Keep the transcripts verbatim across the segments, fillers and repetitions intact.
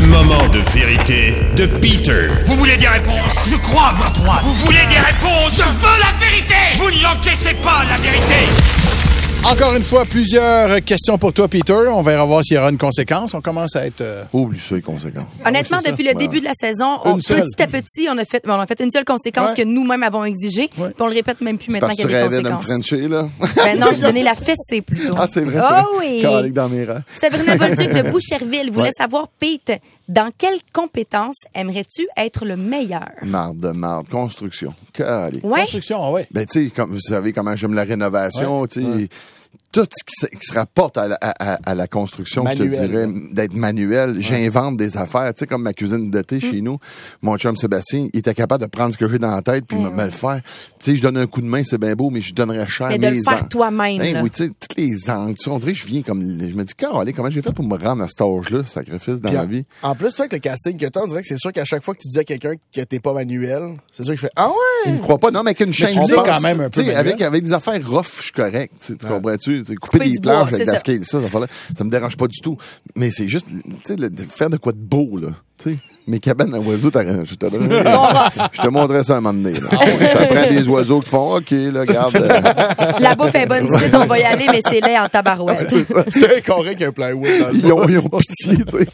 moment de vérité de Peter. Vous voulez des réponses? Je crois avoir droit. Vous voulez des réponses? Je veux la vérité! Vous ne l'encaissez pas, la vérité! Encore une fois, plusieurs questions pour toi, Peter. On verra voir s'il y aura une conséquence. On commence à être... Euh... Oublie ça, les conséquences. Honnêtement, Ah oui, depuis ça. le début de la saison, on, petit à petit, on a fait, on a fait une seule conséquence ouais. que nous-mêmes avons exigée. Ouais. Puis on le répète même plus c'est maintenant qu'il y a des conséquences. Parce que tu rêvais de me Frencher, là? Ben non, j'ai donné la fessée plutôt. Ah, c'est vrai, ça. Oh oui. Calique dans mes rangs. Sabrina Bolduc de Boucherville voulait ouais. savoir, Pete, dans quelle compétence aimerais-tu être le meilleur? Marde de marde. Construction. Calique. Ouais. Construction, oui. Ben, tu sais, comme vous savez comment j'aime la rénovation, ouais. tu sais. Ouais. Tout ce qui se, qui se rapporte à la, à, à la construction, manuel, je te dirais, ouais. d'être manuel, ouais. j'invente des affaires. Tu sais, comme ma cuisine d'été mm. chez nous, mon chum Sébastien, il était capable de prendre ce que j'ai dans la tête puis ouais, me, ouais. me le faire. Tu sais, je donne un coup de main, c'est bien beau, mais je donnerais cher mais mes de le faire angles. toi-même. Hein, oui, tu sais, tous les angles. Tu sais, on dirait que je viens comme... Je me dis, allez, comment j'ai fait pour me rendre à cet âge-là, sacrifice dans puis la en, vie? En plus, toi, avec le casting que t'as, on dirait que c'est sûr qu'à chaque fois que tu dis à quelqu'un que t'es pas manuel, c'est sûr qu'il fait « Ah ouais! » Il me croit pas. Non, mais avec une chaîne... Tu dis quand même un peu avec, avec des affaires rough, je suis correct. Tu comprends-tu? Couper des planches avec la scale, ça, ça, ça me dérange pas du tout. Mais c'est juste, tu sais, de faire de quoi de beau, là. Tu sais, mes cabanes à oiseaux, je te je te montrais ça un moment donné. Ah oui. Ça prend des oiseaux qui font, OK, là, regarde. Euh... La bouffe est bonne ici, on va y aller, mais c'est laid en tabarouette. C'était un carré qui a un plywood dans le ils, ont, ils ont pitié, tu sais.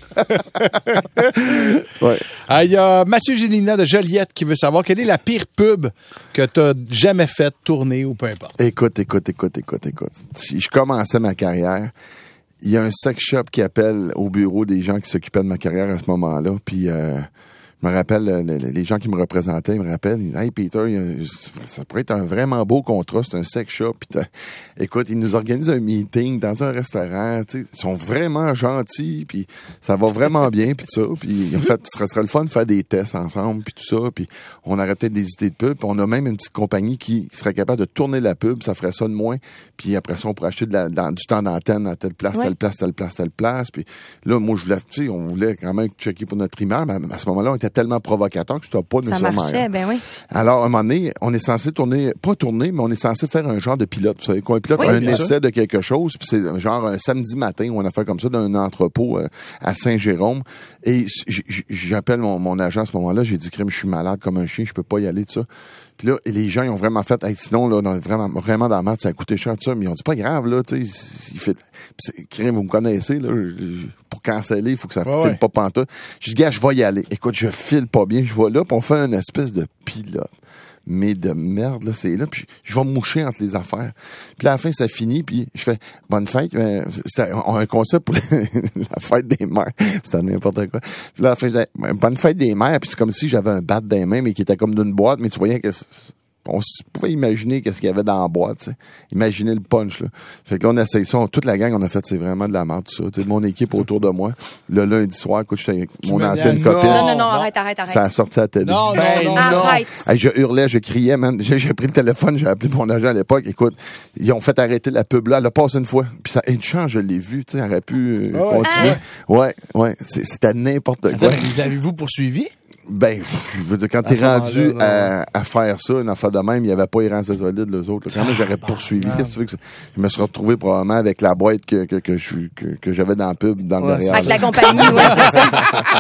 Ouais. Ah, il y a Mathieu Gélina de Joliette qui veut savoir quelle est la pire pub que tu as jamais faite tourner ou peu importe. Écoute, écoute, écoute, écoute, écoute. Si je commençais ma carrière, il y a un sex shop qui appelle au bureau des gens qui s'occupaient de ma carrière à ce moment-là. Puis, euh, je me rappelle, les gens qui me représentaient, ils me rappellent, ils disent, hey Peter, ça pourrait être un vraiment beau contrat, c'est un sex shop. Puis écoute, ils nous organisent un meeting dans un restaurant, tu sais, ils sont vraiment gentils, puis ça va vraiment bien, puis tout ça. Puis en fait, ce serait le fun de faire des tests ensemble, puis tout ça. Puis on aurait peut-être des idées de pub. Puis on a même une petite compagnie qui serait capable de tourner la pub, ça ferait ça de moins. Puis après ça, on pourrait acheter de la, dans, du temps d'antenne à telle place, ouais. telle place, telle place, telle place. Puis là, moi, je voulais, tu sais, on voulait quand même checker pour notre image, mais à ce moment-là, on était tellement provocateur que je pas ça marchait, ben oui. Alors, à un moment donné, on est censé tourner, pas tourner, mais on est censé faire un genre de pilote. Vous savez quoi, un pilote, oui, un essai sûr. de quelque chose, puis c'est genre un samedi matin où on a fait comme ça dans un entrepôt euh, à Saint-Jérôme. Et j'appelle mon, mon agent à ce moment-là, j'ai dit, crime, je suis malade comme un chien, je peux pas y aller, tout ça. Puis là, les gens, ils ont vraiment fait, hey, sinon, là, on est vraiment, vraiment dans la merde, ça a coûté cher, tout ça. Mais ils ont dit, pas grave, là, tu sais, il fait, crime, vous me connaissez, là, pour canceller, il faut que ça ouais, file ouais. pas pantoute. J'ai dit, gars, je vais y aller. Écoute, je file pas bien, je vais là, puis on fait une espèce de pilote. Mais de merde, là, c'est là, puis je vais me moucher entre les affaires. Puis à la fin, ça finit, puis je fais bonne fête. Euh, c'était on a un concept pour la fête des mères. C'était n'importe quoi. Puis là, à la fin, je disais, bonne fête des mères, puis c'est comme si j'avais un bat dans les mains, mais qui était comme d'une boîte, mais tu voyais que... On pouvait imaginer qu'est-ce qu'il y avait dans la boîte, tu sais. Imaginer le punch, là. Fait que là, on a essayé ça. Toute la gang, on a fait, c'est vraiment de la merde, tout ça. Tu sais, mon équipe autour de moi. Le lundi soir, écoute, j'étais avec mon ancienne copine. Non, non, non, arrête, arrête, arrête. Ça a sorti à la télé. Non, non, non, non. Arrête. Hey, je hurlais, je criais, man. J'ai, j'ai pris le téléphone, j'ai appelé mon agent à l'époque. Écoute, ils ont fait arrêter la pub là. Elle a passé une fois. Puis ça, une chance, je l'ai vu, tu sais, elle aurait pu euh, oh, continuer. Ah. Ouais, ouais. C'est, c'était n'importe quoi. Attends, les avez-vous poursuivi? Ben, je veux dire, quand t'es rendu à, à faire ça, une affaire de même, il n'y avait pas Iran Solide, les autres. Quand même, j'aurais poursuivi. Qu'est-ce que tu veux que ça? Je me suis retrouvé probablement avec la boîte que, que, que, je, que, que j'avais dans la pub, dans le ouais, derrière. Avec la compagnie, ouais, c'est ça.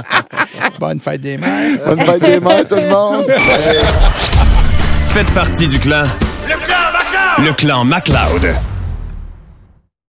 Bonne fête des mères. Bonne fête des mères, tout le monde. Faites partie du clan. Le clan MacLeod. Le clan MacLeod.